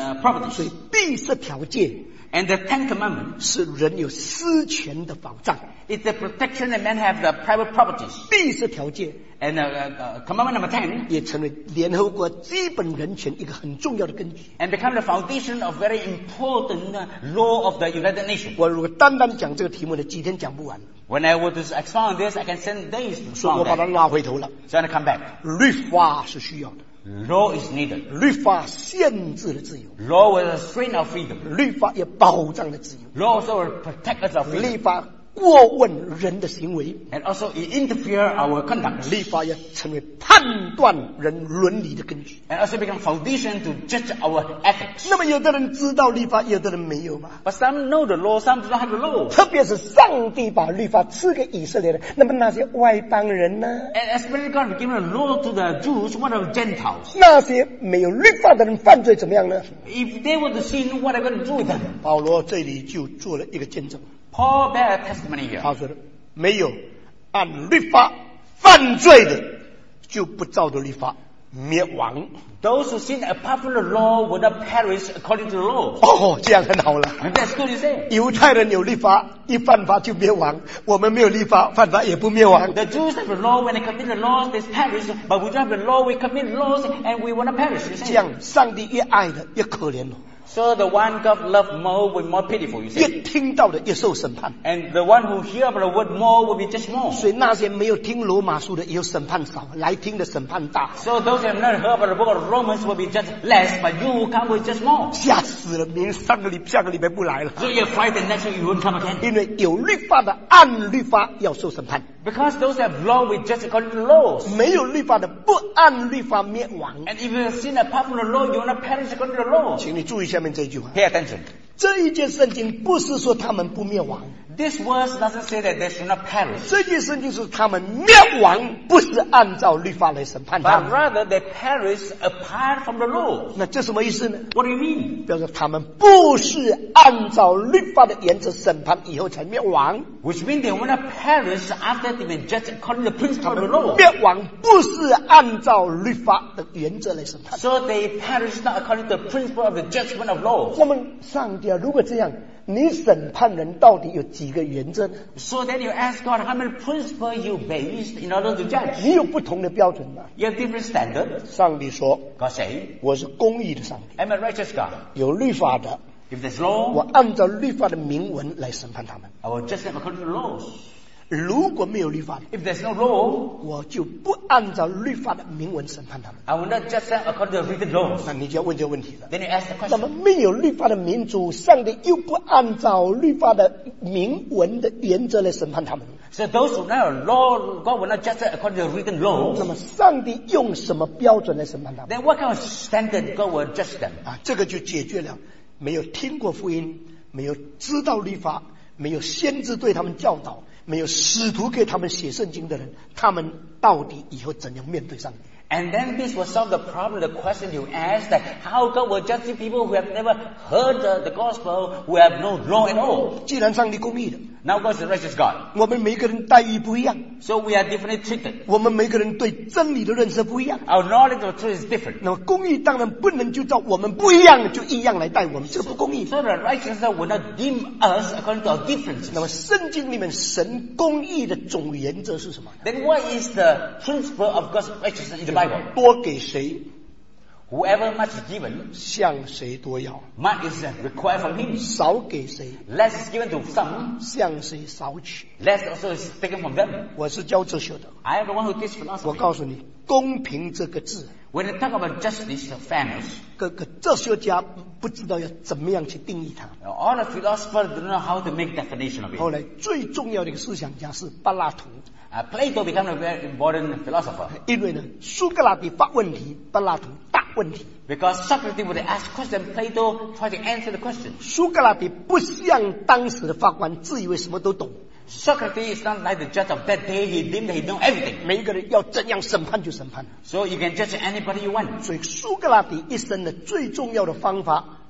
properties. 所以第10条诫 And the 10 Commandments 是人有私权的保障。 is the protection that men have the private properties. 第10条诫 And Commandment number 10 也成为联合国基本人权一个很重要的根据。 and become the foundation of very important law of the United Nations. 我如果单单讲这个题目呢，几天讲不完， When I were to expound this, I can spend days to 所以我 expound 把它 that. 拉回头了。 So I come back. 律法是需要的， Law is needed. 律法限制了自由， Law will restrain our freedom. 律法也保障了自由， Law also will protect us our freedom. 律法过问人的行为， And also it interfere our conduct. 律法也成为判断人伦理的根据。 And also become foundation to judge our ethics. 那么有的人知道律法，有的人没有嘛。 But some know the law, some do not have the law. 特别是上帝把律法赐给以色列人，那么那些外邦人呢？ And especially God has given a law to the Jews, what of Gentiles? 那些没有律法的人犯罪怎么样呢？ If they were to sin, what are we going to do with them? 保罗这里就做了一个见证， Paul bear a testimony here. 他说的没有按律法犯罪的，就不照着律法灭亡。 Those who sin apart from the law will not perish according to the law. 哦，这样很好了。 And that's good, you say. 犹太人有律法，一犯法就灭亡；我们没有律法，犯法也不灭亡。 The Jews have the law, when they commit the laws, they perish. But we don't have the law, we commit laws, and we will not perish, you 这 say. 样，上帝越爱的越可怜了， So the one God loved more will be more pitiful, you 越 say. 听到的越受审判。 And the one who hear about the word more will be judged more. 所以那些没有听罗马书的，也有审判少；来听的审判大。 So those who have not heard about the book of Romans will be judged less, but you who come will judge more. 吓死了！明下个礼拜不来了， So you're frightened next week you won't come again. 因为有律法的按律法要受审判， Because those who have law will judge according to the laws. 没有律法的不按律法灭亡。 And if you sin apart from the law, you will not perish according to the law. 请你注意下面这一句话， Pay attention. 这一节圣经不是说他们不灭亡， This verse doesn't say that they should not perish. 这一节圣经是他们灭亡，不是按照律法来审判他 But 们。 rather they perish apart from the law. 那这什么意思呢？ What do you mean? 表示他们不是按照律法的原则审判以后才灭亡， Which means they will not perish after they've been judged according to the principle of the law. 灭亡不是按照律法的原则来审判。 So they perish not according to the principle of the judgment of law. 那么上帝啊，如果这样，你审判人到底有几个原则呢？ So then you ask God, how many principles you based in order to judge? 你有不同的标准吗？ You have different standards. 上帝说 God say, 我是公义的上帝， I'm a righteous God. 有律法的， If there's law, 我按照律法的明文来审判他们； I will judge them according to the laws. 如果没有律法的， If there's no law, 我就不按照律法的明文审判他们。 I will not judge them according to the written laws. 那你就要问这个问题了。 Then you ask the 那么 question, 没有律法的民族，上帝又不按照律法的明文的原则来审判他们， so those who know law, God will not judge them according to the written 那 laws. 么上帝用什么标准来审判他们？ Then what kind of standard God will judge them? 啊，这个就解决了没有听过福音、没有知道律法、没有先知对他们教导、没有使徒给他们写圣经的人，他们到底以后怎样面对上帝？ And then this will solve the problem, the question you asked, that how God will judge the people who have never heard the gospel, who have no law at all. 既然上帝公义的， Now God is a righteous God. 我们每个人待遇不一样， So we are differently treated. 我们每个人对真理的认识不一样。 Our knowledge of truth is different. 那么公义当然不能就照我们不一样就一样来待我们，这个不公义。 So the righteous will not deem us according to our differences. 那么圣经里面神公义的总原则是什么？ Then what is the principle of God's righteousness in the Bible? 多给谁， Whoever much is given, 向谁多要； much is required from him. 少给谁， Less is given to some, 向谁少取。 less also is taken from them. 我是教哲学的， I am the one who teaches 我 philosophy. 告诉你，公平这个字， When they talk about justice or fairness, 各个哲学家不知道要怎么样去定义它。 all the philosophers do not know how to make definition of 后 it. 来最重要的一个思想家是柏拉图， Plato became a very important philosopher 因为呢，苏格拉底发问题，柏拉图大问题。 because Socrates would ask questions, Plato tried to answer the question. 苏格拉底不像当时的法官，自以为什么都懂， Socrates is not like the judge of that day. He deemed that he know everything. 每一个人要怎样审判就审判。 So you can judge anybody you want. 所以苏格拉底一生的最重要的方法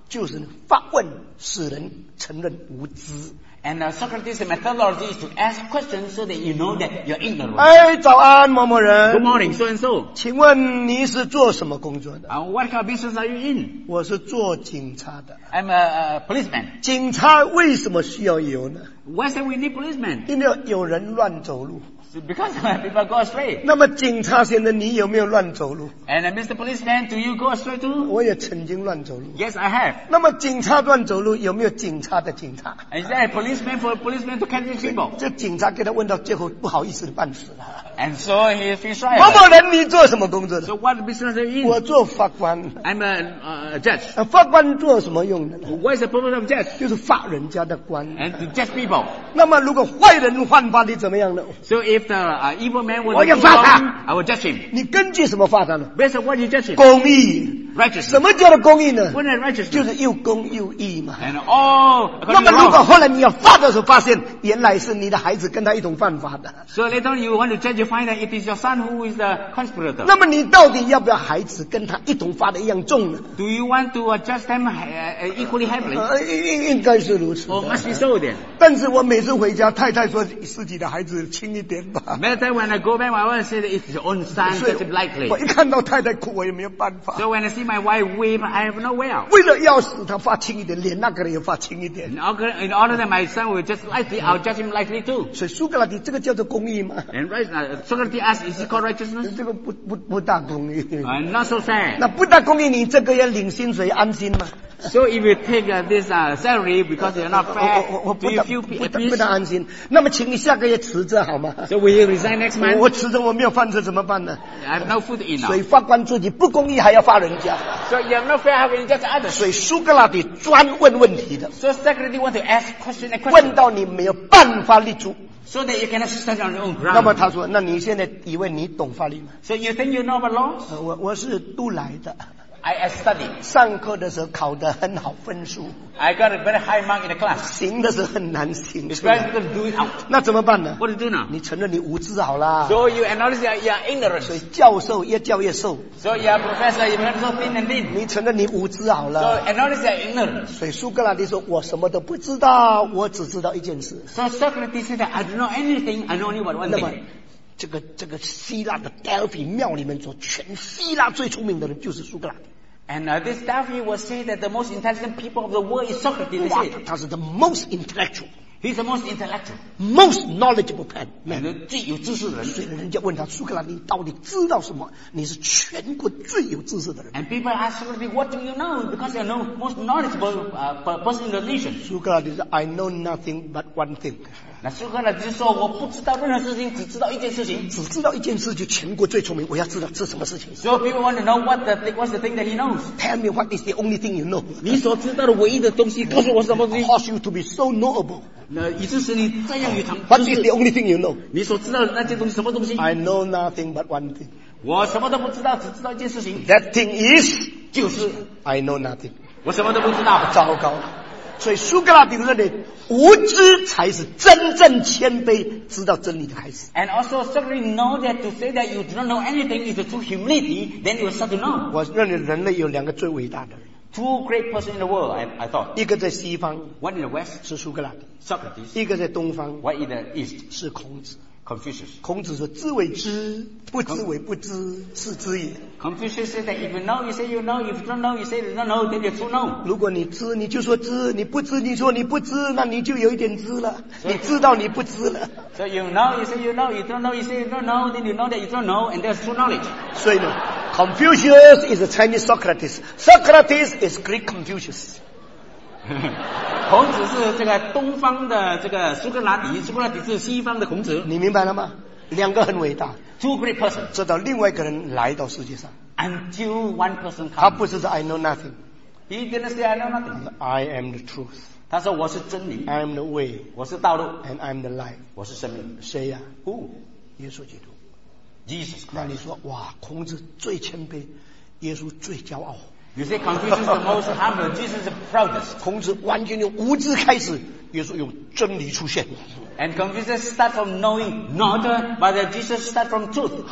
就是发问，使人承认无知。 And Socrates' methodology is to ask questions so that you know that you're ignorant. 哎，早安，某某人。 Good morning, so and so. 请问你是做什么工作的？ What kind of business are you in? 我是做警察的。 I'm a policeman. 警察为什么需要有呢？ Why say we need policemen? 因为有人乱走路。 Because people go astray. 那么警察先生，你有没有乱走路？ And Mr. Policeman, do you go astray too? 我也曾经乱走路。 Yes, I have. 那么警察乱走路，有没有警察的警察？ Is there a policeman for a policeman to catch people? 这警察给他问到最后，不好意思的半死了。 And so he feels shy. 某某人，你做什么工作的？ So what business are you 我 in? 做法官。 I'm a judge. 法官做什么用的呢？ What is the purpose of judge? 就是罚人家的官。 And to judge people. 那么如果坏人犯法，你怎么样呢？ So if the evil man will 我 do 要罚他。 wrong, I will judge him. 你根据什么罚他呢？ Based on what you judge him? 公义。 Righteousness. 什么叫做公义呢？ What is righteousness? 就是又公又义嘛。 And all 那 according 么 to 如果 law. 后来你要罚的时候，发现原来是你的孩子跟他一同犯法的， So later on you want to judge, you find that it is your son who is the conspirator. 那么你到底要不要孩子跟他一同罚的一样重呢？ Do you want to judge them equally heavily? 应该是如此 Or 的。 must be so then? 但是我每次回家，太太说自己的孩子轻一点吧。 Many times when I go back, I want to say that it's your own son, 所以 judge him lightly. 我一看到太太哭，我也没有办法。 So when I see my wife weep, I have no way out. 为了要使他罚轻一点，连那个人也罚轻一点。 In order that my son will judge lightly, I'll judge him lightly too. 所以苏格拉底这个叫做公义吗？ And right, Socrates asked, is it called righteousness? 这个不大公义。 Not so fair. 那不大公义，你这个要领薪水安心吗？ So if you take this salary because you're not 我 fair, 不 do you feel 不 peace? 大安心。那么，请你下个月辞职好吗？ So will you resign next month? 我辞职，我没有饭吃怎么办呢？ I have no food to eat 所以 now. 法官自己不公义，还要罚人家。 So you have no fair, how can you judge others? 所以苏格拉底专问问题的， So Socrates want to ask question and 问 question 到你没有办法立足。 so that you cannot stand on your own 那么 ground. 他说：“那你现在以为你懂法律吗 So you think you know about laws?？” 我是都来的， I studied. 上课的时候考得很好分数， I got a very high mark in the class. 行的时候很难行 It's 出来。 very difficult to do it out. 那怎么办呢？ What do you do now? 你承认你无知好啦。 So you acknowledge that you are 所以 ignorant. 教授越教越瘦， So you are professor, you become so thin and thin. 你承认你无知好 So 了。 acknowledge that you're ignorant. 所以苏格拉底说：“我什么都不知道，我只知道一件事。 So Socrates said that I don't know anything, I know only about ”one 那么 thing. 这个希腊的 Delphi 庙里面说，全希腊最聪明的人就是苏格拉底。 And this Delphi will say that the most intelligent people of the world is Socrates. They 哇 say 他是 the most intellectual, he's the most intellectual. most knowledgeable man。 And 最有知识的人。 所以人家问他苏格拉底，你到底知道什么？你是全国最有知识的人。 And people ask Socrates, what do you know? Because you're the most knowledgeable person in the nation. 苏格拉底说 ：“I know nothing but one thing。 那苏格拉底就说，我不知道任何事情，只知道一件事情。 只知道一件事，就全国最聪明。我要知道这什么事情。 So people want to know what's the thing that he knows. Tell me what is the only thing you know. 你所知道的唯一的东西，告诉我什么东西？ Cause you to be so knowable. 那以致使你这样有长 What 知 is 识 the only thing you know? 你所知道的那件东西，什么东西？ I know nothing but one thing. 我什么都不知道，只知道一件事情， That thing is 就是 I know nothing. 我什么都不知道。 糟糕了。所以苏格拉底认为，无知才是真正谦卑、知道真理的开始。 And also Socrates know that to say that you do not know anything is the true humility, then you will start to know. 我认为人类有两个最伟大的人， Two great persons in the world, I thought. 一个在西方 One in the West, 是苏格拉底， Socrates. 一个在东方 One in the East, 是孔子。 Confucius. 孔子说：“知为知，不知为不知，是知也。 Confucius said that if you know, you say you know. If you don't know, you say you don't know. Then you true know. 如果你知，你就说知；你不知，你说你不知，那你就有一点知了。你知道你不知了。 So you know, you say you know. You don't know, you say you don't know. Then you know that you don't know, and there's true knowledge. 所以呢 ，Confucius is a Chinese Socrates. Socrates is Greek Confucius. 孔子是这个东方的这个苏格拉底，苏格拉底是西方的孔子。 你明白了吗？两个很伟大， Two great persons 直到另外一个人来到世界上， until one person 他 comes. 不是说 I know nothing, He didn't say I know nothing. I am the truth, 他说我是真理， I am the way, 我是道路， and I am the life. 我是生命。 谁呀、 Who? 耶稣基督。 Jesus 那 Christ. 你说，哇，孔子最谦卑，耶稣最骄傲。 You say Confucius is the most humble, Jesus is the proudest. 孔子完全用无知开始，耶稣用真理出现。 And Confucius start from knowing not, but Jesus start from truth. 好，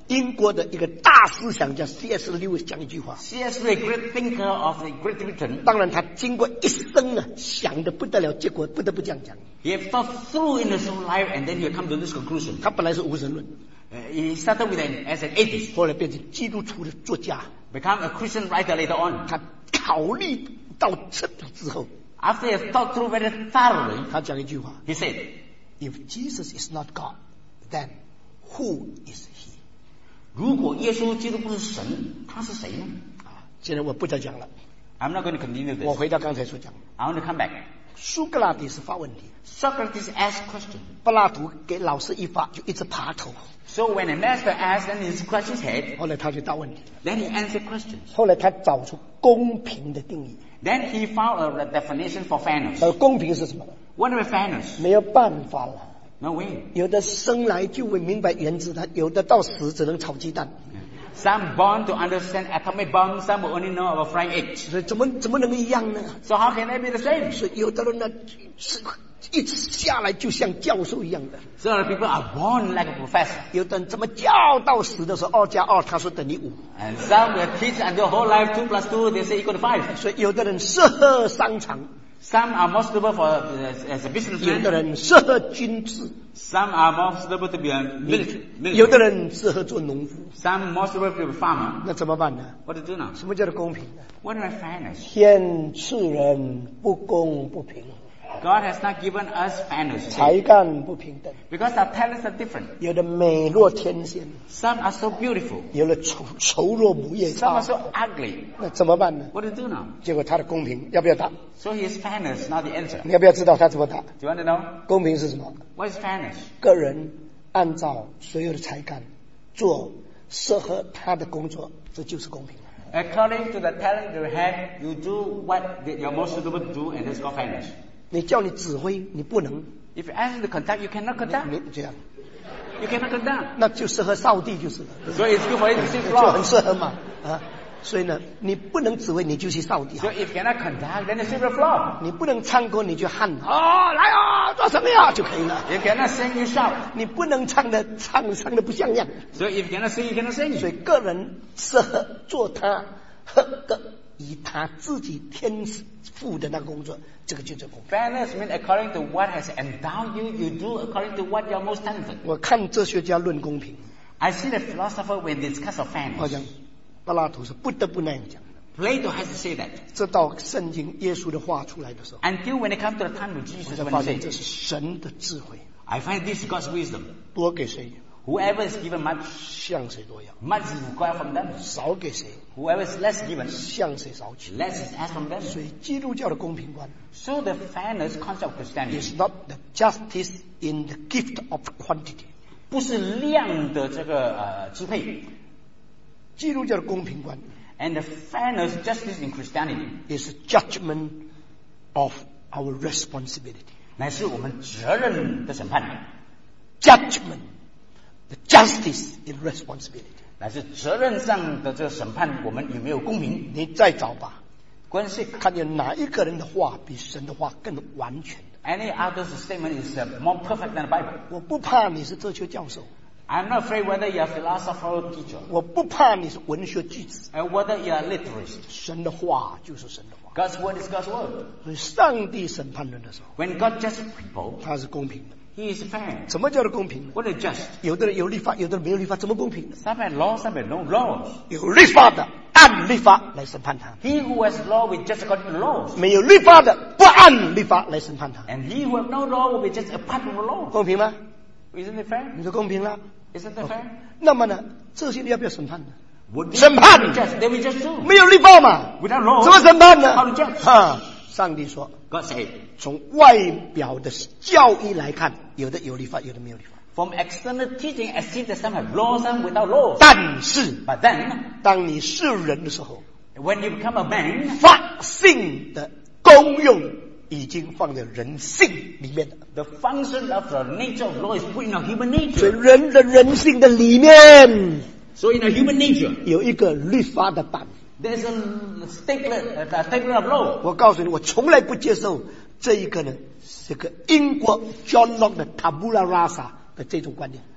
英国的一个大思想家 C.S. Lewis 讲一句话。 C.S. Lewis, a great thinker of the Great Britain. 当然，他经过一生啊，想得不得了，结果不得不这样讲。 He had thought through in his own life, and then he had come to this conclusion. 他本来是无神论， He started as an atheist, 后来变成基督徒的作家。 become a Christian writer later on. 他考虑到彻底之后， After he had thought through very thoroughly, 他讲一句话 he said, ：If Jesus is not God, then who is He？ 如果耶稣基督不是神，他是谁呢？ 现在我不再讲了， I'm not going to continue 我 this. 回到刚才所讲， I want to come back. 苏格拉底是发问题， Socrates asked question. 柏拉图给老师一发就一直爬头， So when a master asked, then he scratched his head. 后来他就答问题， Then he answered questions. 后来他找出公平的定义。 Then he found a definition for fairness. 公平是什么？ What is fairness? 没有办法了。 No way. 有的生来就会明白原子弹，有的到死只能炒鸡蛋。 Some born to understand atomic bomb, some will only know about frying eggs. 所以怎么能一样呢？ So how can they be the same? 所以有的人呢是一直下来就像教授一样的， So people are born like a professor. 有的人怎么教到死的时候2加2他说等于5， And some will teach until whole life 2 plus 2 they say equal to 5. 所以有的人适合商场， Some are more suitable for as a 有的 businessman. 人适合军事， Some are more suitable to be a military. 有的人适合做农夫， Some more suitable to be a farmer. 那怎么办呢？ What to do now? 什么叫做公平呢？ What is fairness? 天赐人不公不平， God has not given us fairness 才干不平等， because our talents are different. 有的美若天仙， Some are so beautiful. 有的丑若母夜 Some are 叉， so ugly. 那怎么办呢？ What to do now? 结果他的公平要不要答？ So his fairness, not the answer. 你要不要知道他怎么答？ Do you want to know? 公平是什么？ What is fairness? 个人按照所有的才干做适合他的工作，这就是公平。 According to the talent you have, you do what you're most suitable to do, and that's called fairness. 你叫你指挥，你不能， If you ask him to conduct, you cannot conduct. 你这样， You cannot conduct. 那就适合扫地就是了， So it's good for you to sweep 就很 floor. 适合嘛啊。所以呢，你不能指挥，你就去扫地 So 好； if you cannot conduct, then you sweep the floor. 你不能唱歌，你就喊来啊，做什么呀就可以了。 You cannot sing, you shout. 你不能唱的不像样， So if you cannot sing, you cannot sing. 所以个人适合做他以他自己天赋的那个工作，这个就叫公平。 Fairness means according to what has endowed you, you do according to what you're most talented. 我看哲学家论公平， I see the philosopher when they discuss of 我 fairness. 讲柏拉图是不得不那样讲的。 Plato has to say that. 直到圣经耶稣的话出来的时候， Until when it comes to the time of 我 Jesus, 才 when 发 he 现这 said, 是神的智慧， I find this God's wisdom. 多给谁 Whoever is given much, 向谁多要， much is required from them. 少给谁 Whoever is less given, 向谁少取。 less is asked from them. 所以基督教的公平观 So the fairness concept of Christianity is not the justice in the gift of quantity。 不是量的这个支配。 基督教的公平观 And the fairness, justice in Christianity is judgment of our responsibility。 乃是我们责任的审判， Judgment, the justice in responsibility。 乃是责任上的这个审判，我们有没有公平？ 你再找吧， 关系看见哪一个人的话比神的话更完全的。 Any other statement is more perfect than the Bible. 我不怕你是哲学教授， I'm not afraid whether you're a philosopher or teacher, 我不怕你是文学巨子， and whether you're a literist. 神的话就是神的话。 God's word is God's word. 所以上帝审判人的时候， When God judges people, 他是公平的。 He is fair. 什么叫做公平呢？ What is just? 有的人有律法，有的人没有律法，怎么公平呢？ Some have law, some have no laws. 有律法的按律法来审判他， He who has law will judge according to the laws, 没有律法的不按律法来审判他， and he who have no law will be judged apart from the law. 公平吗？ Isn't it fair? 你说公平了。 Isn't it fair? 那么呢，这些人要不要审判呢？ Would 审判 they will judge too. 没有律法嘛， Without law, 怎么审判呢 how to judge?？ 上帝说， God said, 从外表的教义来看，有的有律法，有的没有律法。 from external teaching, as if some have laws, some without laws. 但是， But then, 当你是人的时候， when you become a man, 法性的功用已经放在人性里面了。 the function of the nature of law is put in our human 所以 nature. 人的人性的里面 So in our human nature, 有一个律法的板。 there's a stapler of law. 我告诉你，我从来不接受这一个呢，这个英国 John Locke 的 Tabula Rasa 的这种观点。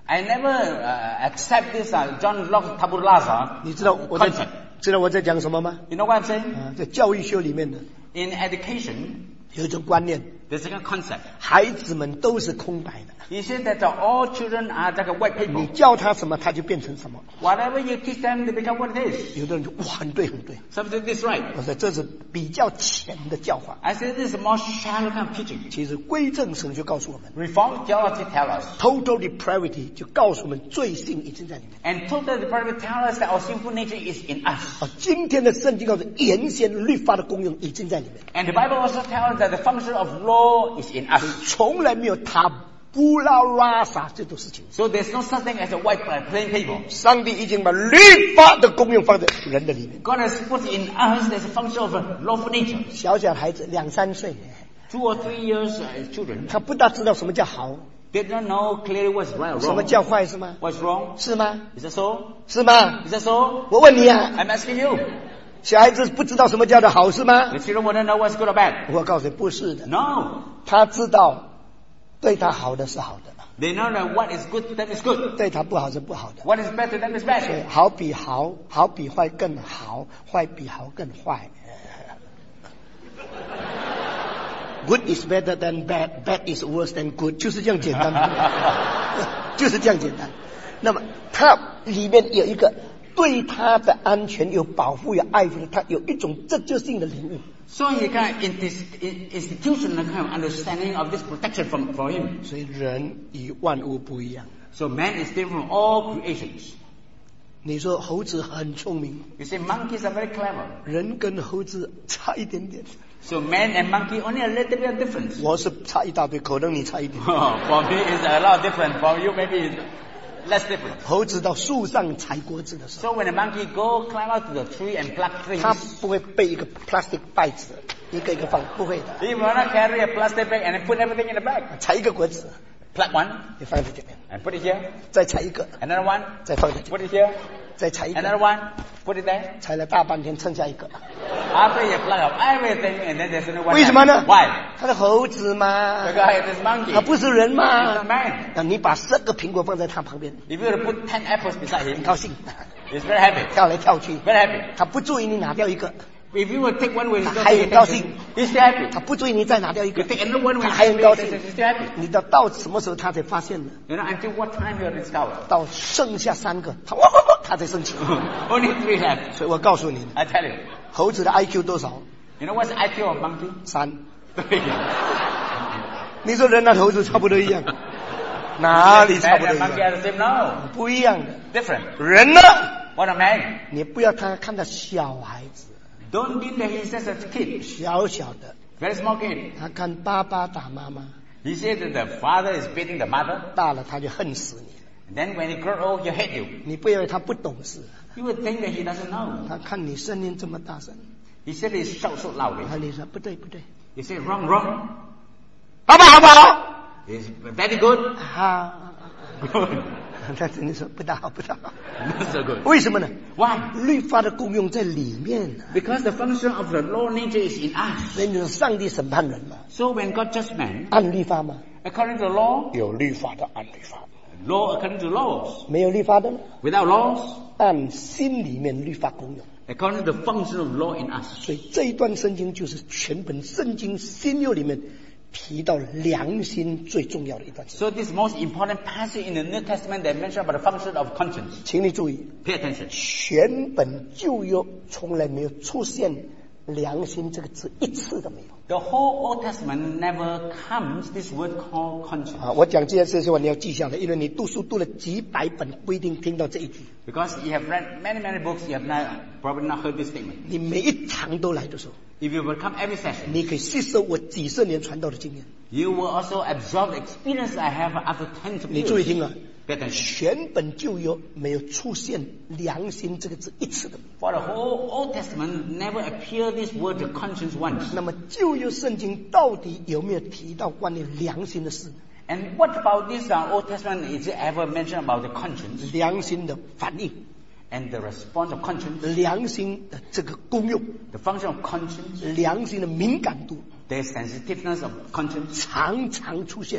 I never accept this John Locke tabula rasa 你知道我在讲什么吗？ You know what I'm saying? 在教育学里面呢， In education, 有一种观念， there's a concept. 孩子们都是空白的， He said that all children are like a white 你 paper. 教他什么，他就变成什么。 Whatever you teach them, they become what it is. 有的人就哇，很对很对， Some say this is right. 我说这是比较浅的教法。 I say this is a more shallow kind of teaching. 其实归正神就告诉我们 Reformed theology tells us. ，total depravity 就告诉我们罪性已经在里面。 And total depravity tells us that our sinful nature is in us. 今天的圣经告诉原先律法的功用已经在里面， And the Bible also tells us that the function of law is in us. 从来没有tabula rasa 这种事情。 So there's no such thing as a white plain paper. 上帝已经把律法的功用放在人的里面。 God has put in us there's a function of a lawful nature. 小小孩子2、3岁， 2 or 3 years children, 他不大知道什么叫好， they don't know clearly what's right or 什么 wrong. 叫坏，是吗？ What's wrong? 是吗？ Is that so? 是吗？ Is that so? 我问你啊， I'm asking you. 小孩子不知道什么叫做好，是吗？ The children wouldn't know what's good or bad. 我告诉你，不是的， No. 他知道对他好的是好的， They know that what is good to them is good. 对他不好是不好的。 What is bad to them is 所以 bad. 好比好，好比坏更好，坏比好更坏。Good is better than bad, bad is worse than good， 就是这样简单，就是这样简单。那么它里面有一个对他的安全有保护、有爱护的，它有一种政治性的领域。 So he kind of institutional kind of understanding of this protection for him. 所以人与万物不一样。 So man is different from all creations. 你说猴子很聪明， You say monkeys are very clever. 人跟猴子差一点点。 So man and monkey only a little bit of difference. 我是差一大堆，可能你差一点。 For me it's a lot different. For you maybe less different. 猴子到树上采果子的时候， So when a monkey go climb out to the tree and pluck 他 things, 不会背一个 plastic 袋子，一个一个放，不会的。 he will not carry a plastic bag and then put everything in the bag. 采一个果子， Pluck one 你放在这边， and put it here. 再采一个， Another one, 再放在这边， put it here. 再采一 Another 个， one, put it there. 采了大半天，剩下一个。 After you pluck up everything and then there's only one. 为什么呢 Why? 他是猴子嘛， Because it is monkey. 他不是人 It's 嘛 not。man. 那你把10个苹果放在他旁边， If you were to put 10 apples beside 很 him, 高兴， he's very happy. 跳来跳去。 Very happy. 他不注意你拿掉一个， If you would take one way, he's 他 not 还 paying 很高兴 attention. He's still happy. 他不注意你再拿掉一 You 个， take another one way, 他 he's 还很 still 高兴。 happy. 你到什么时候他才发现呢？ You know, until what time you are discovered? 到剩下3个，他才生气。 Only 3 left. 所以我告诉你， I tell you. 猴子的 IQ 多少 You know what's the IQ of monkey? ？3。 3. 你说人和猴子差不多一样，哪里差 Man 不多 and 一 monkey 样？ are the same? No. 不一样的。 Different. 人呢？ What a man. 你不要看到小孩子， Don't think that he's just a kid. 小小的， Very small kid. 他看爸爸打妈妈， He said that the father is beating the mother. 大了他就恨死你了。 And then when he grows old, he hate you. 你不要以为他不懂事， You would think that he doesn't know. 他看你声音这么大声， He said he shouts so loudly. 你说不对不对， You say wrong, wrong. 爸爸好不好？ It's very good. 好， Good. 但是你说不大好不大好， Not so good. 为什么呢？ Why? 律法的功用在里面， Because the function of the law nature is in us. 所以你说上帝审判人嘛， So when God judges man, 按律法吗？ according to the law, 有律法的按律法， law according to laws. 没有律法的呢， Without laws, 按心里面律法功用。 according to the function of law in us. 所以这一段圣经就是全本圣经新约里面提到良心最重要的一段圣经。 So this most important passage in the New Testament that mentions about the function of conscience. 请你注意， Pay attention. 全本旧约从来没有出现良心这个字一次都没有。 The whole Old Testament never comes this word called conscience. 我讲这件事情你要记下来，因为你读书读了几百本，不一定听到这一句。 Because you have read many books, you have probably not heard this statement. 你每一堂都来的时候， If you will come every session, 你可以吸收我几十年传道的经验。 you will also absorb the experience I have after tens of 你注意 years. 听啊， Pay attention. 全本旧约没有出现良心这个字一次都没有。 For the whole Old Testament, never appear this word of conscience once. 那么旧约圣经到底有没有提到关于良心的事呢？ And what about this Old Testament? Is it ever mentioned about the conscience 良心的反应， and the response of conscience, 良心的这个功用， the function of conscience, 良心的敏感度 the sensitiveness of conscience? 常常出现。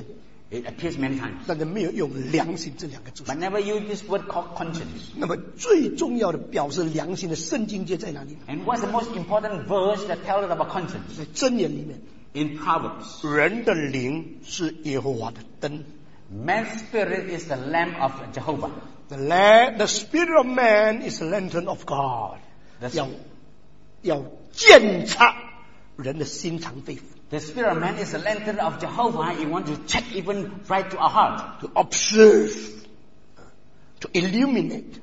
It appears many times. 但是没有用良心这两个字。 But never use this word called conscience. 那么最重要的表示良心的圣经节在哪里呢？ And what's the most important verse that tells us about conscience? 在箴言里面， In Proverbs. 人的灵是耶和华的灯。 Man's spirit is the lamp of Jehovah. The spirit of man is the lantern of God. That's 要鉴察人的心肠肺腑。 The spirit of man is the lantern of Jehovah. You want to check even right to our heart. To observe, to illuminate,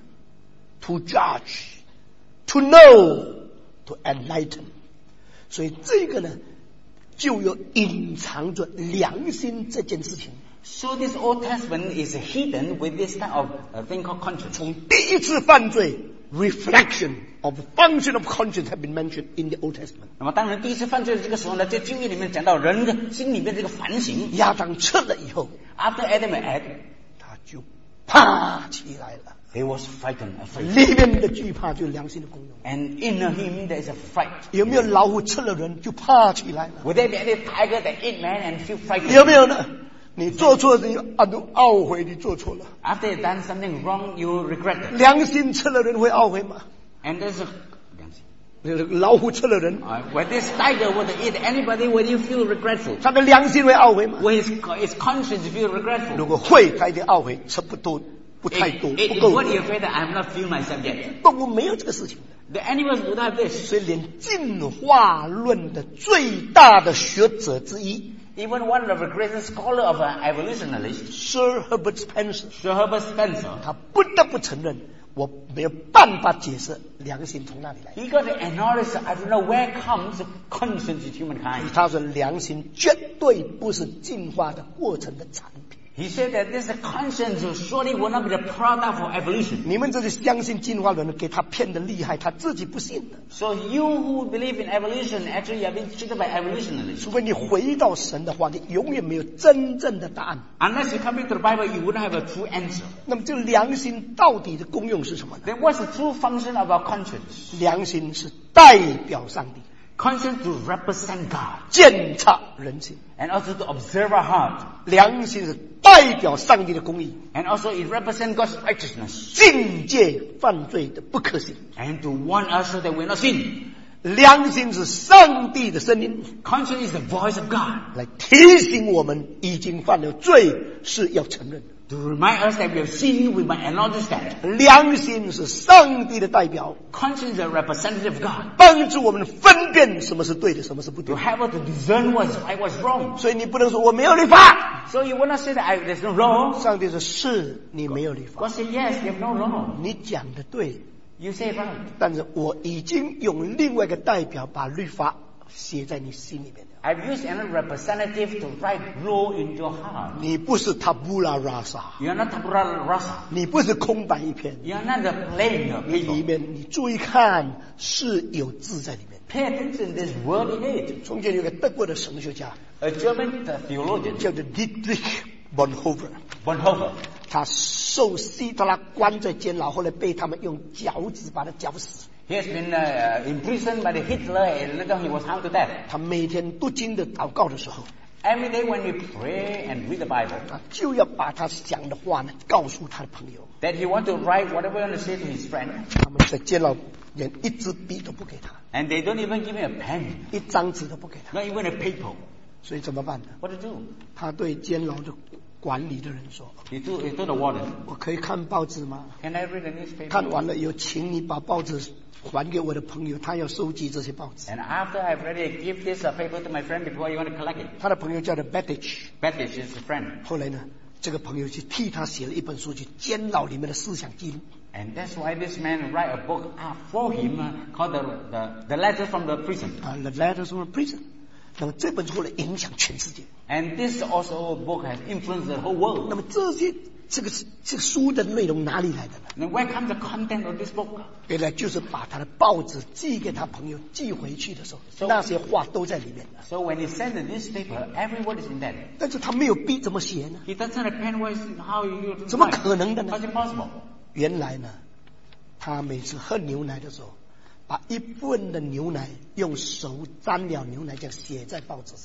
to judge, to know, to enlighten. 所以这个呢，就有隐藏着良心这件事情。 So this Old Testament is hidden with this type of thing called conscience. 从第一次犯罪 reflection of the function of conscience have been mentioned in the Old Testament. 那么当然第一次犯罪的这个时候呢，在旧约里面讲到人的心里面这个反省。 亚当吃了以后， After Adam ate, 他就怕起来了。 he was frightened, afraid. 里面的惧怕就是良心的功用。 And in him there is a fright. 有没有老虎吃了人就怕起来了？ Would there be any tiger that eat man and feel frightened? 有没有呢？你做错事，你懊悔，你做错了。 After you've done something wrong, you regret it. 良心吃了人会懊悔吗？ And there's a 老虎吃了人， when this tiger would eat anybody, would you feel regretful? 他的良心会懊悔吗？ Will his conscience feel regretful? 如果会，他一定懊悔，吃不多，不太多， It 不够 would。be afraid that I have not feel myself yet. 动物没有这个事情的， The animals would have this. 所以连进化论的最大的学者之一 Even one of the greatest scholar of evolutionists, Sir Herbert Spencer， Sir Herbert Spencer, 他不得不承认，我没有办法解释良心从哪里来。 he got to acknowledge that I don't know where comes the conscience in humankind. 他说，良心绝对不是进化的过程的产品。 He said that this conscience surely will not be the product of evolution. 你们这些相信进化论的，给他骗得厉害，他自己不信的。 So you who believe in evolution actually have been cheated by evolutionists. 除非你回到神的话，你永远没有真正的答案。 Unless you come into the Bible, you wouldn't have a true answer. 那么，这个良心到底的功用是什么呢？ Then what's the true function of our conscience? 良心是代表上帝， Conscience to represent God 鉴察人心。 and also to observe our heart. 良心是代表上帝的公义， And also it represents God's righteousness 境界犯罪的不可行。 and to warn us so that we're not sin. 良心是上帝的声音， Conscience is the voice of God 来提醒我们已经犯了罪是要承认的。 to remind us that we have sinned, we might acknowledge that. 良心是上帝的代表， Conscience is a representative of God 帮助我们分辨什么是对的，什么是不 to 对的。 help us to discern what's right, what's wrong. 所以你不能说我没有律法。 So you will not say that there's no law. 上帝说是你没有律法， God said yes, you have no law. 你讲的对， You say it right. 但是我已经用另外一个代表把律法写在你心里面了。 I've used another representative to write law into your heart. 你不是 tabula rasa， You are not tabula rasa. 你不是空白一片， You are not the plain 你里 paper. 面你注意看是有字在里面。 Pay attention to this word in it. 从前有个德国的神学家 A German theologian, 叫做 Dietrich Bonhoeffer， Bonhoeffer, 他受希特勒关在监牢，后来被他们用脚趾把他绞死。 he has been imprisoned by the Hitler and later he was hung to death. 他每天读经的祷告的时候， Every day when we pray and read the Bible, 他就要把他想的话呢告诉他的朋友。 that he want to write whatever he want to say to his friend, 他们在监牢连一支笔都不给他， and they don't even give him a pen, 一张纸都不给他， not even a paper. 所以怎么办呢？ What to do? 他对监牢的管理的人说 He told the warden, 我可以看报纸吗？ can I read the newspaper? 看完了以后，请你把报纸还给我的朋友，他要收集这些报纸。 And after I've read it, give this paper to my friend before you want to collect it. 他的朋友叫做 Bettich， Bethich is a friend. 后来呢，这个朋友去替他写了一本书，去监牢里面的思想记录。 And that's why this man write a book for him called the Letters from the Prison. The Letters from Prison。那么这本书后来影响全世界。 And this also book has influenced the whole world. 那么这个书的内容哪里来的呢？ Now where comes the content of this book? 原来就是把他的报纸寄给他朋友，寄回去的时候，那些话都在里面了。 So when he sent the newspaper, every word is in that. 但是他没有笔，怎么写呢？ He doesn't have a pen. How you 怎么 write? 可能的呢？ How's it possible? 原来呢，他每次喝牛奶的时候，把一部分的牛奶用手沾了牛奶，这样写在报纸上。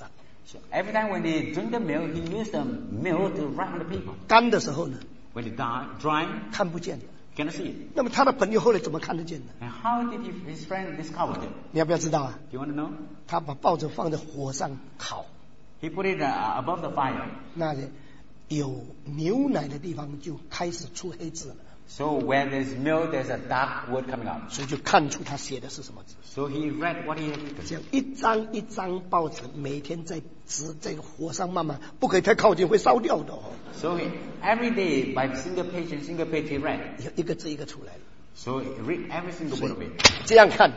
So every time when they drink the milk, he used the milk to write on the paper. 干的时候呢， When it dry, 看不见。 cannot see it. 那么他的朋友后来怎么看得见的？ And how did his friend discover it? 你要不要知道啊？ Do you want to know? 他把报纸放在火上烤， He put it above the fire. 那里有牛奶的地方就开始出黑字了， So where there's milk, there's a dark word coming out. 所以就看出他写的是什么字。 So he read what he had 这 written. 样一张一张报纸，每天在火上慢慢，不可以太靠近，会烧掉的哦。 So every day, by single page and single page, he read. 一个字一个出来了。 So he read every single word of it. 这样看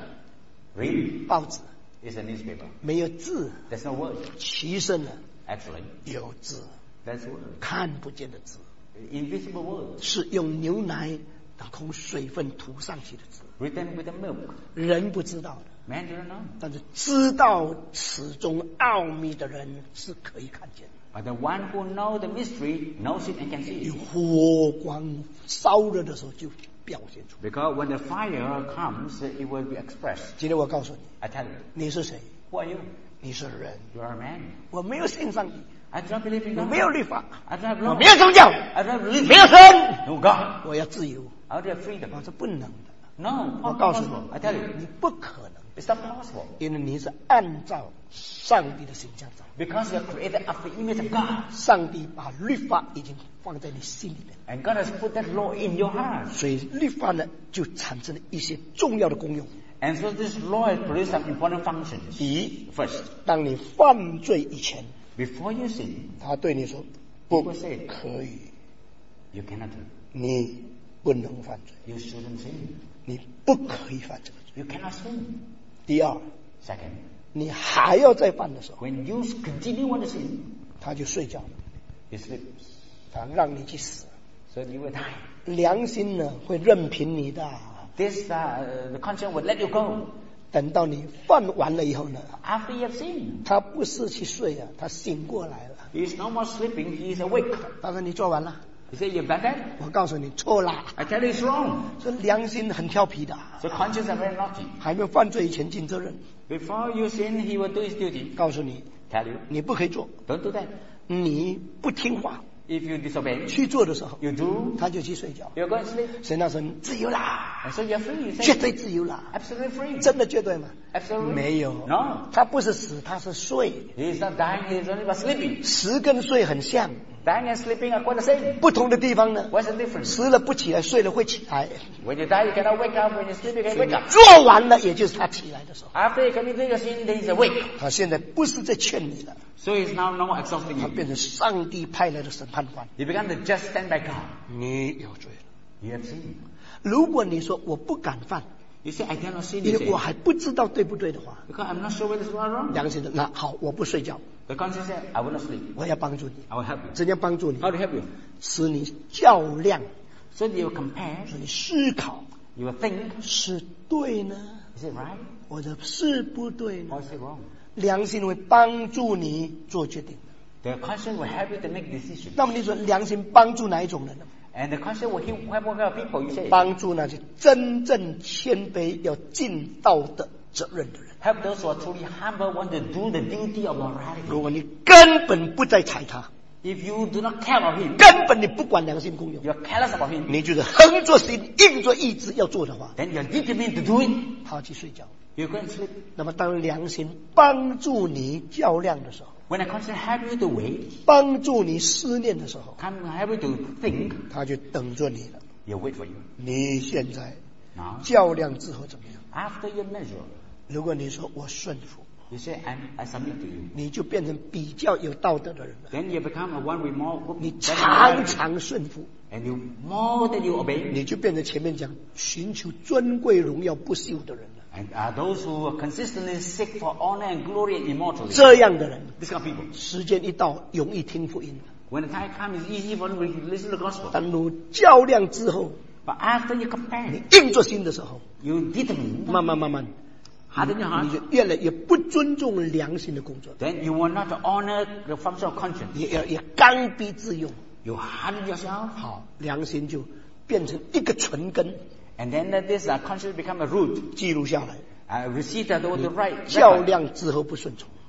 Read 报纸 is a newspaper. 没有字， There's no word. 其实呢 Actually, 有字， there's word. 看不见的字， Invisible word. 是用牛奶当空水分涂上去的字， Written with the milk. 人不知道的。 Man didn't know. 但是知道此中奥秘的人是可以看见的。 But the one who knows the mystery knows it and can see 有 it. 火光烧热的时候就表现出来。 Because when the fire comes, it will be expressed. 今天我告诉你， I tell you. 你是谁？ Who are you? 你是人。 You are a man. 我没有信上帝， I do not believe in 我 God. 没有律法， I do not have 我 law. 没有宗教， I do not believe 没有神， No God. 我要自由。 I want to have freedom. 我说不能的， No, 我 not 告诉你 possible. I tell you. 你不可能， It's not possible. 因为你是按照上帝的形象造。 Because you are created after the image of God. 上帝把律法已经放在你心里面， And God has put that law in your heart. 所以律法呢就产生了一些重要的功用。 And so this law has produced some important functions. 第一， First, 当你犯罪以前， before you sin, 他对你说不 People say- 可以， you cannot do. 你不能犯罪， You shouldn't sin. 你不可以犯这个罪。 You cannot sin. 第二， Second, 你还要再犯的时候， when you continue want to sin, 他就睡觉了， you sleep. 他让你去死。 So you will die. 良心呢会任凭你的， This, the conscience will let you go. 等到你犯完了以后呢， After you have sinned, 他不是去睡啊，他醒过来了。 he is no more sleeping, he is awake. 他说你做完了， He said, you've done that? 我告诉你错了。 I tell you it's wrong. 这良心很调皮的， So conscience are very naughty. 还没有犯罪以前尽责任。 Before you sin, he will do his duty. 告诉你， Tell you, 你不可以做， don't do that. 你不听话 If you disobey, 去做的时候， you do, 他就去睡觉。 you're going to sleep. 神那神自由啦， And so you're free. You 绝 say, 对自由啦， absolutely free. 真的绝对吗？ Absolutely. 没有 No. 他不是死，他是睡。 He is not dying, he is only but sleeping. 死跟睡很像， Dying and sleeping are quite the same. 不同的地方呢， What's the difference? 死了不起来，睡了会起来。 When you die, you cannot wake up. When you sleep, you can wake up. 做完了，也就是他起来的时候。 After you commit your sin, then he's awake. 他现在不是在劝你了， So he's now no more exhausting 他 you. 变成上帝派来的审判官。 He began to just stand by God. 你有罪了。 You have sinned. 如果你说我不敢犯， You say, I cannot sin, 因 you 为 say. 我还不知道对不对的话， Because I'm not sure whether it's right or wrong. 良心的，那好，我不睡觉， The conscience said, I will not sleep. 我要帮助你。 I will help you. 怎样帮助你？ How to help you? 使你较量， So you will compare, 使你思考， you will think, 是对呢， is it right 或者是不对呢 or？is it wrong? 良心会帮助你做决定。 The conscience will help you to make decisions. 那么你说良心帮助哪一种人呢？ And the conscience will help what kind of people, you say. 帮助那些真正谦卑、要尽道德责任的人。 Help those who are truly humble, want to do the duty of morality. 如果你根本不再睬他， If you do not care about him, 根本你不管良心功用， you're careless about him, 你就是横着心、硬着意志要做的话， then you're determined to do it, 他去睡觉。 you're going to sleep. 那么当良心帮助你较量的时候， When a conscience help you to wait, 帮助你思念的时候， come help you to think, 他就等着你了。 he'll wait for you. 你现在 Now, 较量之后怎么样？ after you measure, 如果你说我顺服， you say, I submit to you. 你就变成比较有道德的人了。 Then you become a one with more, 你 better 常 morality. 常顺服， And you more than you obey. 你就变成前面讲寻求尊贵荣耀不朽的人了。 And are those who consistently seek for honor and glory and immortality. 这样的人， This kind of people. 时间一到，容易听福音了。 When the time comes, it's easy for them to listen to the gospel. 当你较量之后， But after you compare, 你硬着心的时候， you determine, 慢慢， harden your 你 heart, 就越来越不尊重良心的工作， then you will not honor the function of conscience. 也刚愎自用。 You harden yourself, 好，良心就变成一个纯根， and then this conscience become a root. 记录下来。 Receive that over the right 较 record. 量之后不顺从，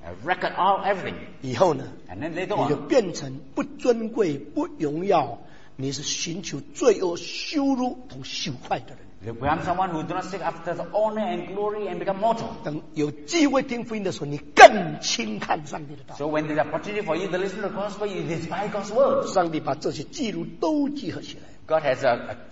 record all everything. 以后呢， And then later 你就 on, 变成不尊贵、不荣耀，你是寻求罪恶、羞辱同羞快的人。 you become someone who do not seek after the honor and glory and become mortal. 等有机会听福音的时候，你更轻看上帝的道。 So when there's an opportunity for you to listen to the gospel, you despise God's word. 上帝把这些记录都集合起来， God has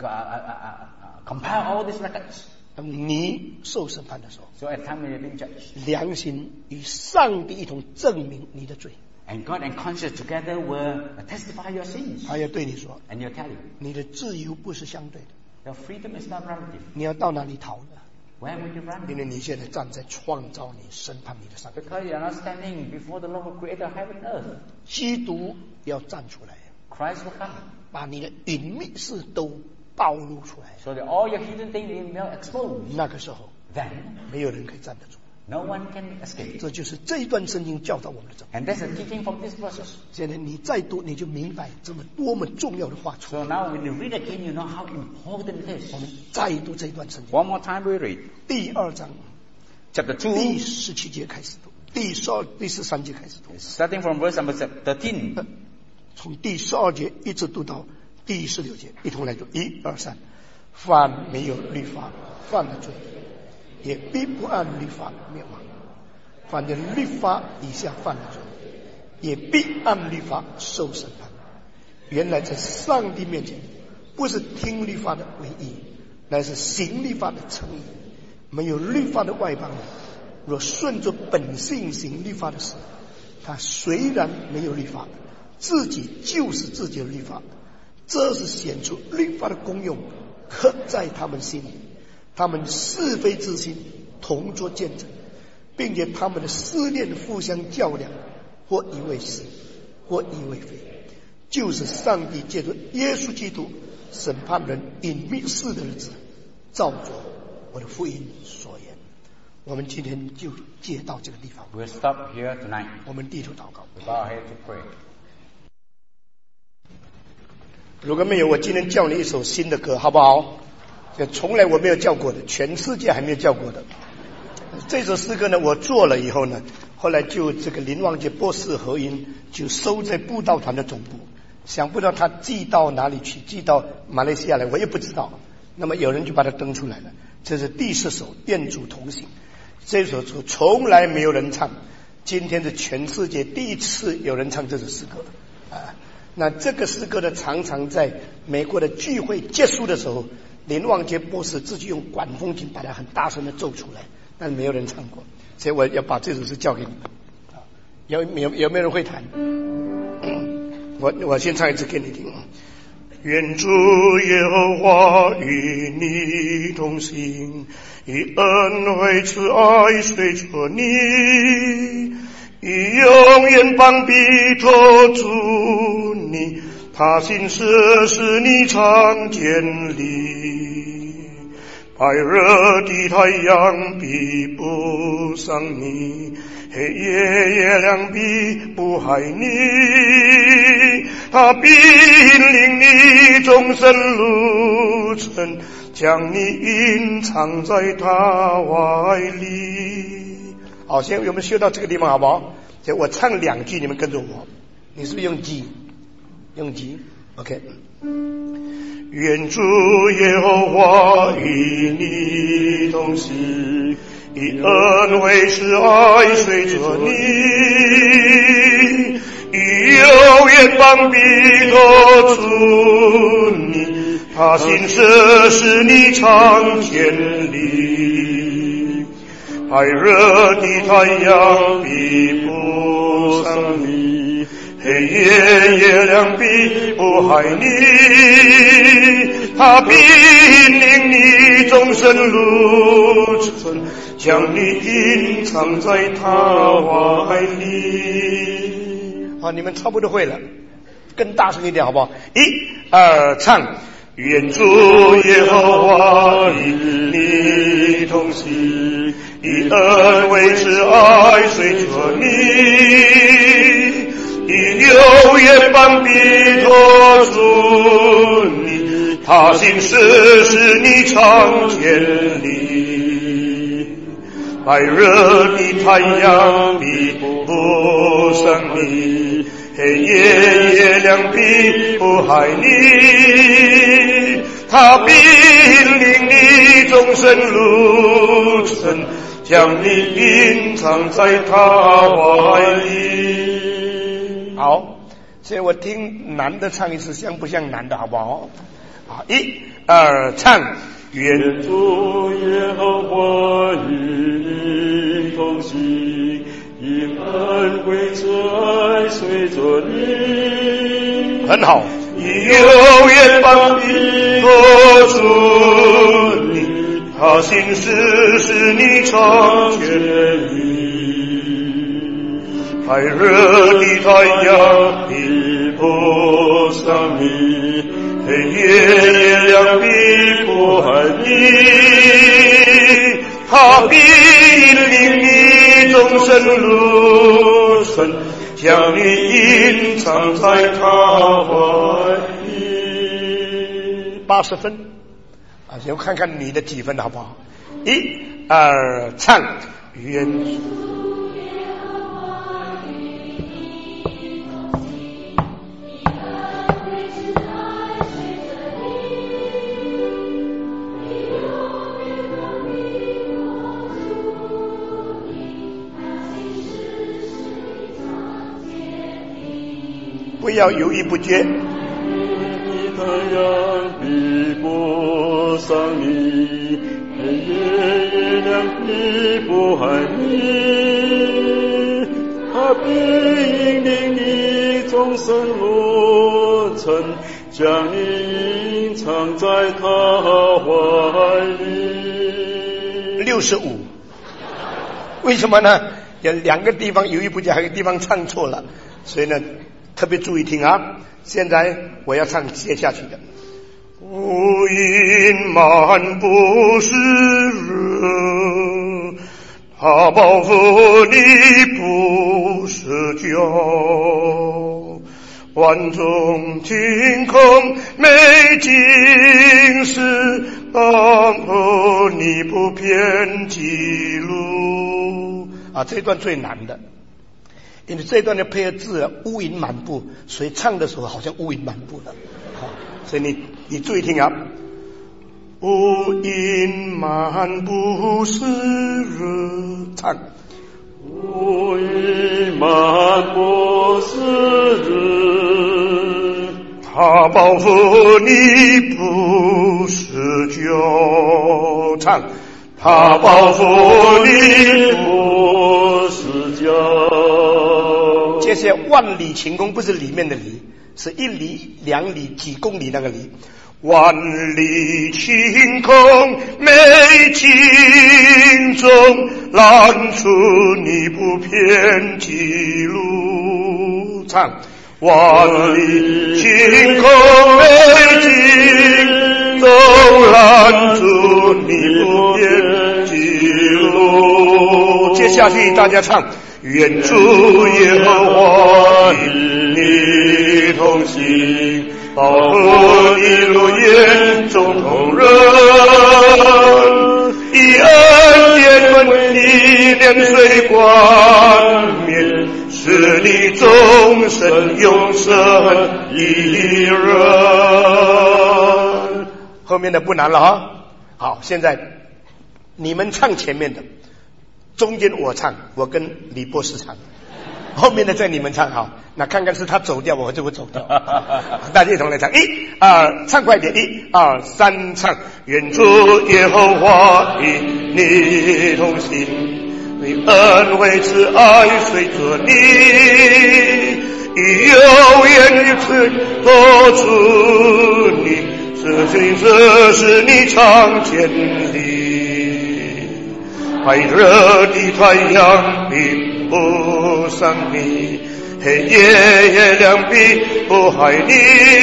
compiled all these records. 等你受审判的时候， So at the time when you're being judged, 良心与上帝一同证明你的罪。 and God and conscience together will testify your sins. 他要对你说， And he'll tell you, 你的自由不是相对的， your freedom is not relative. 你要到哪里逃呢？ Where will you 因 run? 为你现在站在创造你、审判你的上帝。 Because you're not standing before the Lord who created heaven and earth. 基督要站出来， Christ will come. 把你的隐秘事都暴露出来。 So that all your hidden things will be exposed. 那个时候， Then 没有人可以站得住。 no one can escape. 这就是这一段圣经教导我们的真理。 And that's a teaching from this verses. 现在你再读，你就明白这么多么重要的话出。 So now when you read again, you know how important it is. 我们再读这一段圣经， One more time we read. 第2章 Chapter 第 2, 17节开始读，第13节开始读， starting from verse number 13. 从第12节一直读到第16节，一同来读，1、2、3。凡没有律法犯了罪，也必不按律法灭亡；凡在律法以下犯了罪，也必按律法受审判。原来在上帝面前，不是听律法的为义，乃是行律法的称义。没有律法的外邦人，若顺着本性行律法的事，他虽然没有律法，自己就是自己的律法。这是显出律法的功用，刻在他们心里。他们是非之心同作见证，并且他们的思念互相较量，或以为是，或以为非，就是上帝借着耶稣基督审判人隐秘事的日子，照着我的福音所言。我们今天就借到这个地方， We'll stop here tonight. 我们低头祷告。 We bow our head to pray. 如果没有，我今天教你一首新的歌，好不好？这从来我没有教过的，全世界还没有教过的。这首诗歌呢，我做了以后呢，后来就这个林旺杰博士合音就收在布道团的总部，想不到他寄到哪里去，寄到马来西亚来，我也不知道。那么有人就把它登出来了，这是第10首《愿主同行》。这首歌从来没有人唱，今天是全世界第一次有人唱这首诗歌啊。那这个诗歌呢，常常在美国的聚会结束的时候，林旺杰博士自己用管风琴把它很大声的奏出来，但是没有人唱过，所以我要把这首诗教给你们。有没有人会弹？我先唱一次给你听。愿主耶和华与你同行，以恩惠慈爱随着你，以永远帮庇托住你，他心事使你常见理。白热的太阳比不上你，黑夜月亮比不害你，他必引领你终身路程，将你隐藏在他怀里。好，现在我们修到这个地方好不好？我唱2句，你们跟着我。你是不是用鸡？用鸡 ？OK。愿主耶和华与你同行，以恩惠慈爱随着你，以永远帮庇托住你，他心事使你常见理。白热的太阳比不上你，黑夜月亮必不害你，他必引领你终身路程，将你隐藏在他怀里。好，你们差不多会了，更大声一点好不好？1、2，唱。愿主耶和华与你同行，以恩惠慈爱随着你，以永远帮庇托住你，他心事使你常见理。白热的太阳比不黑夜月亮必不害你，他必引领你终身路程，将你隐藏在他怀里。 好，现在我听男的唱一次，像不像男的，好不好？好，1、2，唱。 愿主耶和华与你同行，因恩惠慈爱随着你。 很好。 以永远帮你托住你，他心事使你常见你。太热的太阳必不伤你，黑夜月亮必不害你，他必引领你终身路程，将你隐藏在他怀里。 80分啊，先看看你的几分好不好？1、2，唱。愿不要犹豫不决。 太阳必不伤你，黑夜月亮必不害你，他必引领你终身路程，将你隐藏在他怀里。 65，为什么呢？有2个地方犹豫不决，还有一个地方唱错了，所以呢特别注意听啊！现在我要唱接下去的。 无隐瞒不是人，他保护你不是酒，万众天空美景是保护你不偏激路啊！这一段最难的。因为这一段的配合字乌云满布，所以唱的时候好像乌云满布了。好，所以你注意听啊。 乌云满布是人， 唱。 乌云满布是人，他保护你不是酒， 唱。 他保护你不是酒。 这些万里晴空不是里面的里，是1里、2里、几公里那个里。 万里晴空美景中，拦出你不偏激路。 唱。 万里晴空美景中，拦住你不偏激路。 接下去大家唱。 愿主耶和华与你同行，保护你路沿中同人，以恩典为你连水冠冕，使你终身永生一人。 后面的不难了啊！好，现在你们唱前面的，中间我唱，我跟李博士唱，后面的再你们唱。好，那看看是他走掉，我就会走掉。大家一同来唱，1、2，唱快点，1、2、3，唱。 愿主耶和华与你同行，你恩惠慈爱随着你，以永远的慈托住你，这是你常见的。太热的太阳必不伤你，黑夜月亮必不害你，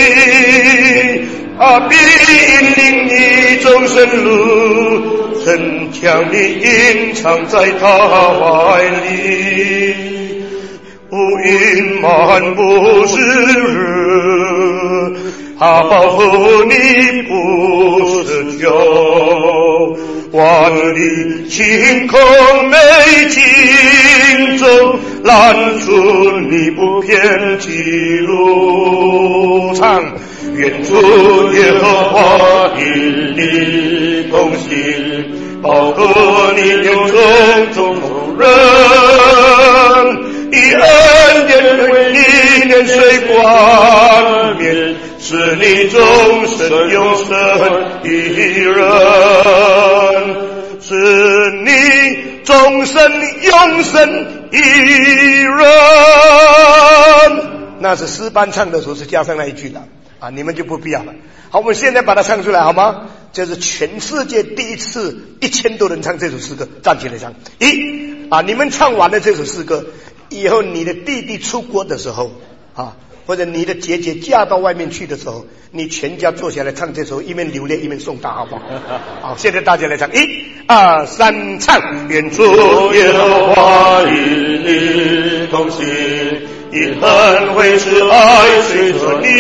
他必引领你终身路程，将你隐藏在他怀里。乌云漫布是日，他保护你不是酒。万里晴空美景中， 拦阻你不偏激路。唱，愿主耶和华与你同行，保护你有种种仆人，以恩典为你年岁冠冕，使你终身永生一人，使你终身永生一人。 那是诗班唱的时候是加上那一句的啊，你们就不必要了。好，我们现在把它唱出来好吗？这是全世界第一次1000多人唱这首诗歌，站起来唱。你们唱完了这首诗歌以后，你的弟弟出国的时候或者你的姐姐嫁到外面去的时候，你全家坐下来唱这首，一面流泪一面送他，好不好？好，现在大家来唱，1、2、3，唱。 愿主耶和华与你同行，以恩惠慈爱随着你，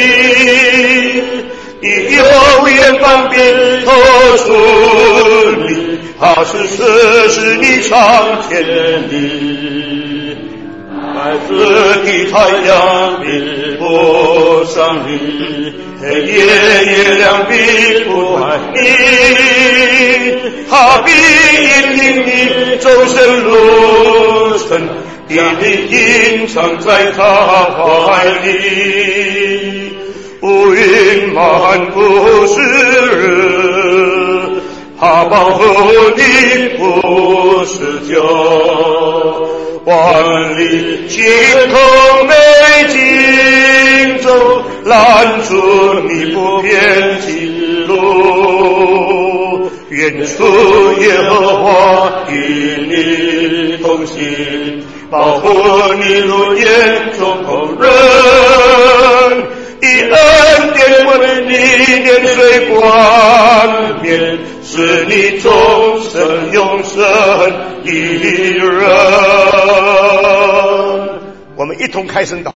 以有远方便托出你，他是实施你常天理。来自的太阳必不伤你，黑夜月亮必不害你，他必引领你终身路程，给你隐藏在他怀里。乌云漫不是日，他保护你不是久。万里晴空美景中，拦阻你不偏激路。愿主耶和华与你同行，保护你如眼中同人，以恩典为你年岁冠冕，使你终身永生一人。 我们一同开声祷。